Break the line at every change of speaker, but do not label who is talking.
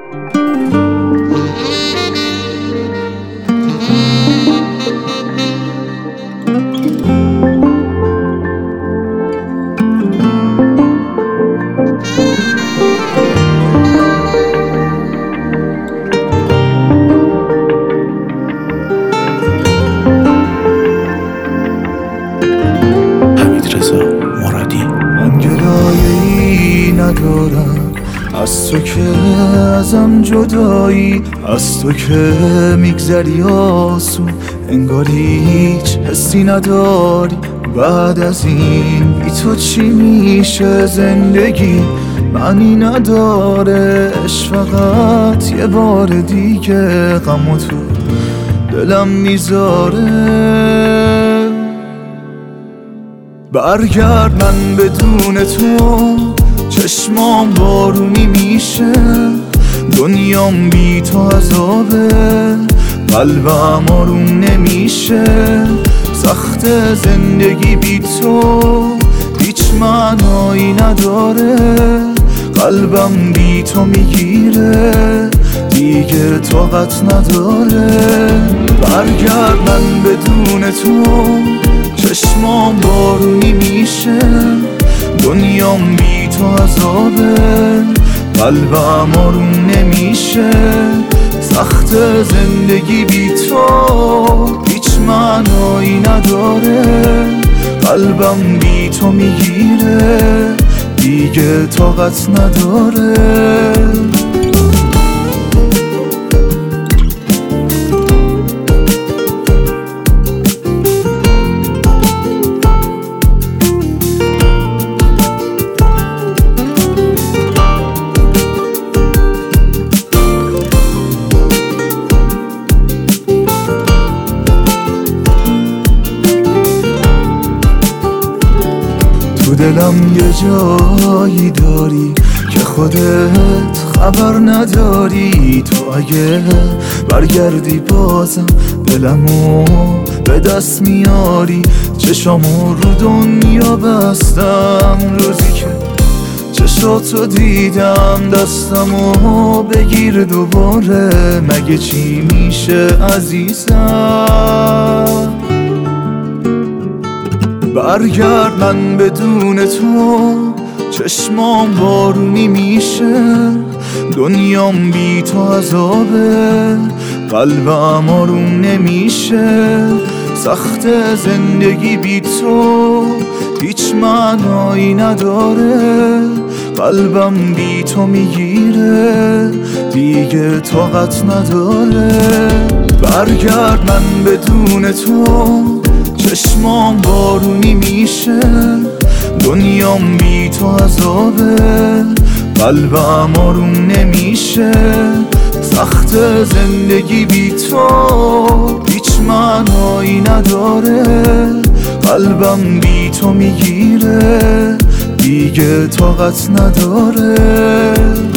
من گلایه‌ای ندارم از تو که ازم جدایی، از تو که میگذری آسون انگار هیچ حسی نداری. بعد از این بی تو چی میشه زندگی؟ معنی نداره عشق فقط یه بار دیگه غم تو دلم میذاره. برگرد، من بدون تو چشمام بارونی میشه، دنیام بی تو عذابه، قلبم آروم نمیشه. سخت زندگی بی تو هیچ معنایی نداره، قلبم بی تو میگیره دیگه طاقت نداره. برگرد، من بدون تو چشمام بارونی میشه، دنیام بی تو عذابه، قلبم آروم نمیشه. سخت زندگی بی تو هیچ معنایی نداره، قلبم بی تو میگیره دیگه طاقت نداره. تو دلم یه جایی داری که خودت خبر نداری. تو اگه برگردی بازم دلمو به دست میاری. چشامو رو دنیا بستم روزی که چشاتو دیدم، دستمو بگیر دوباره. مگه چی میشه عزیزم؟ برگرد، من بدون تو چشمام بارونی میشه، دنیام بی تو عذابه، قلبم آروم نمیشه. سخت زندگی بی تو هیچ معنایی نداره، قلبم بی تو میگیره دیگه طاقت نداره. برگرد، من بدون تو چشمام بارونی میشه، دنیام بی تو عذابه، قلبم آروم نمیشه. سخت زندگی بی تو هیچ معنایی نداره، قلبم بی تو میگیره دیگه طاقت نداره.